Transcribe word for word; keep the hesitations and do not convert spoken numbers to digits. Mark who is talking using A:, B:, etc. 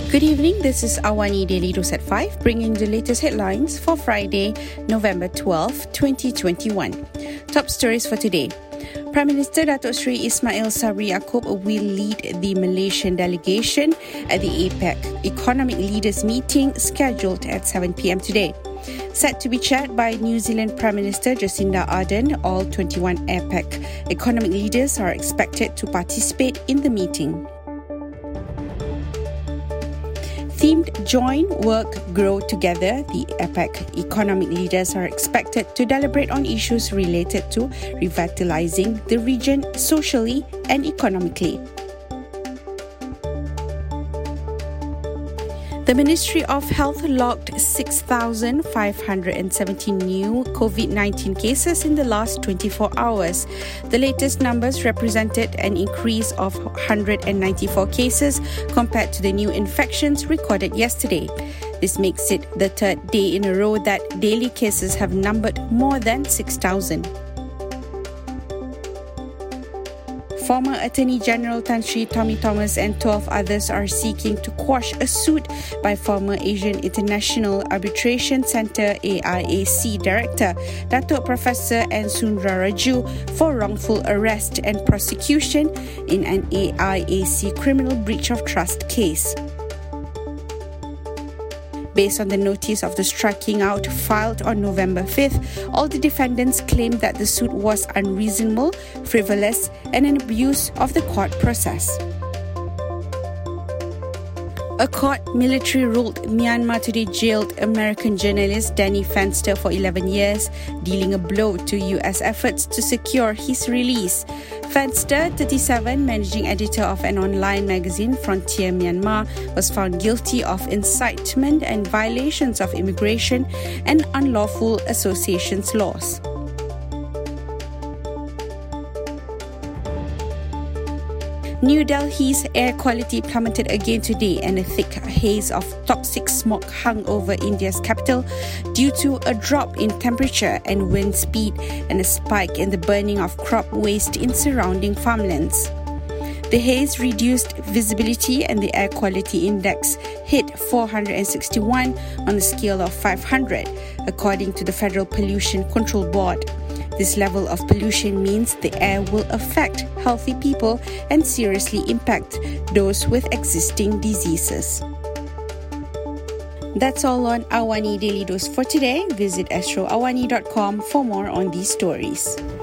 A: Good evening, this is Awani Daily Dose at five, bringing the latest headlines for Friday, November twelfth, twenty twenty-one. Top stories for today. Prime Minister Datuk Seri Ismail Sabri Yaakob will lead the Malaysian delegation at the APEC Economic Leaders Meeting scheduled at seven p.m. today. Set to be chaired by New Zealand Prime Minister Jacinda Ardern, all twenty-one APEC economic leaders are expected to participate in the meeting. Themed Join, Work, Grow Together, the APEC economic leaders are expected to deliberate on issues related to revitalizing the region socially and economically. The Ministry of Health logged six thousand five hundred seventy new COVID nineteen cases in the last twenty-four hours. The latest numbers represented an increase of one hundred ninety-four cases compared to the new infections recorded yesterday. This makes it the third day in a row that daily cases have numbered more than six thousand. Former Attorney General Tan Sri Tommy Thomas and twelve others are seeking to quash a suit by former Asian International Arbitration Centre A I A C Director Datuk Professor N. Sundararaju for wrongful arrest and prosecution in an A I A C criminal breach of trust case. Based on the notice of the striking out filed on November fifth, all the defendants claimed that the suit was unreasonable, frivolous, and an abuse of the court process. A court military ruled Myanmar today jailed American journalist Danny Fenster for eleven years, dealing a blow to U S efforts to secure his release. Fenster, thirty-seven, managing editor of an online magazine, Frontier Myanmar, was found guilty of incitement and violations of immigration and unlawful associations laws. New Delhi's air quality plummeted again today, and a thick haze of toxic smoke hung over India's capital due to a drop in temperature and wind speed and a spike in the burning of crop waste in surrounding farmlands. The haze reduced visibility and the air quality index hit four hundred sixty-one on a scale of five hundred, according to the Federal Pollution Control Board. This level of pollution means the air will affect healthy people and seriously impact those with existing diseases. That's all on Awani Daily Dose for today. Visit astro awani dot com for more on these stories.